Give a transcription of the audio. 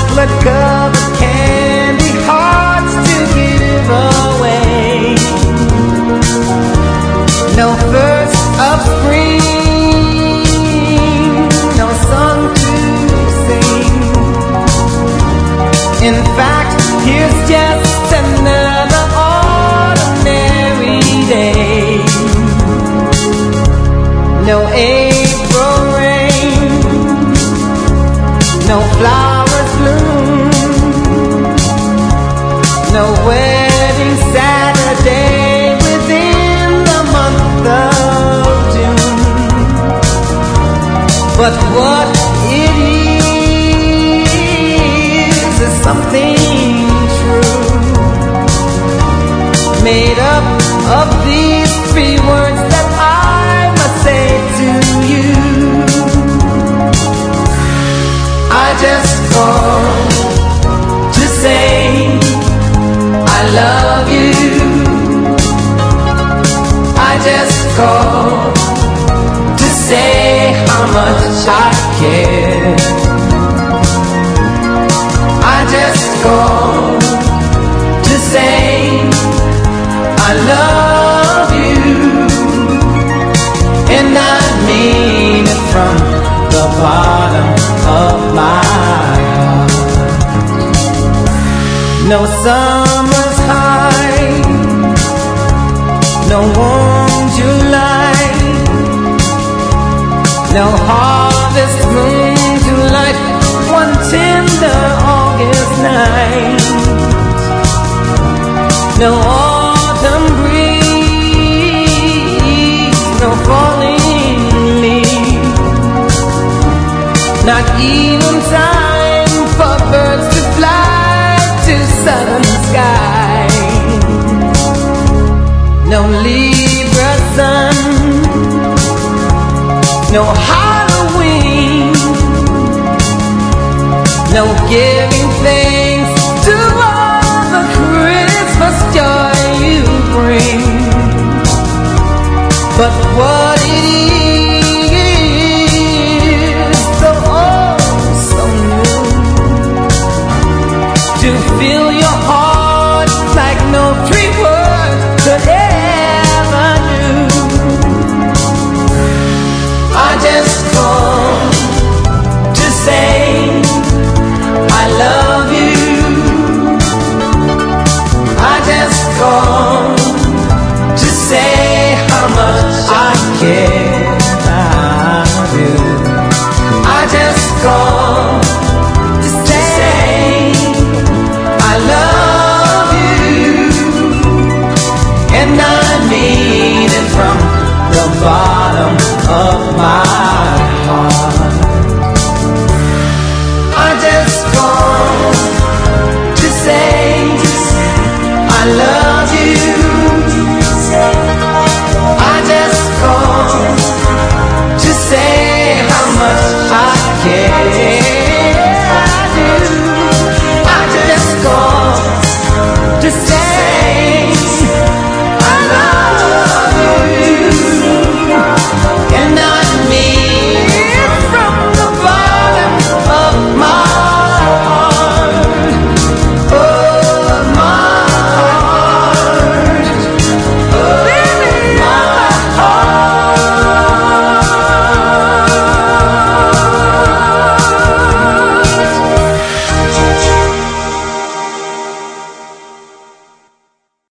replica of candy hearts to give away. No first of spring, no song to sing. In fact, here's just another ordinary day. No April rain, no flowers bloom, no wedding Saturday within the month of June. But what it is something true, made up of these three words that I must say to you. I just called to say I love you. I just called to say how much I care. I just called to say I love you, and I mean it from the bottom of my heart. No summer's high, no warm July, no harvest moon to light one tender August night. No autumn breeze, no falling leaves, not even time for birds to fly to southern sky. No Libra sun, no Halloween, no giving thanks to all the Christmas joy you bring. But what it is, so oh, so new, to fill your heart like no three words could ever do. I just called to say I love you. I just called to say how much I care. I do. I just called to say I love you, and I mean it from the bottom of my heart. I just called to say I love you. I just called to say how much I care. I do. I just called to say